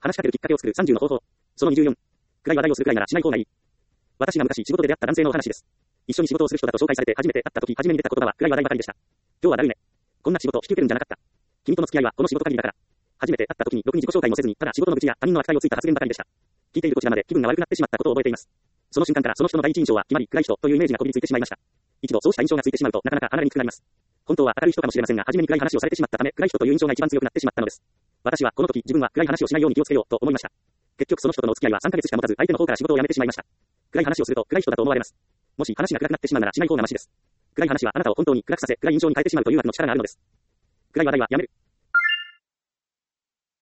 話しかけるきっかけを作る30の方法。その24。暗い話題をするくらいならしない方がいい。私が昔仕事で出会った男性のお話です。一緒に仕事をする人だと紹介されて初めて会った時、初めに出た言葉は暗い話題ばかりでした。今日はだるいね。こんな仕事引き受けるんじゃなかった。君との付き合いはこの仕事限りだから。初めて会った時にろくに自己紹介もせずに、ただ仕事の愚痴や他人の扱いをついた発言ばかりでした。聞いているこちらまで気分が悪くなってしまったことを覚えています。その瞬間からその人の第一印象は決まり、暗い人というイメージがこびりついてしまいました。一度そうした印象がついてしまうとなかなか離れにくくなります。本当は明るい人かもしれませんが、初めに暗い話をされてしまったため、暗い人という印象が一番強くなってしまったのです。私はこの時自分は暗い話をしないように気をつけようと思いました。結局その人とのお付き合いは3ヶ月しか持たず、相手の方から仕事を辞めてしまいました。暗い話をすると暗い人だと思われます。もし話が暗くなってしまうならしない方がマシです。暗い話はあなたを本当に暗くさせ、暗い印象に変えてしまうという悪の力があるのです。暗い話題はやめる。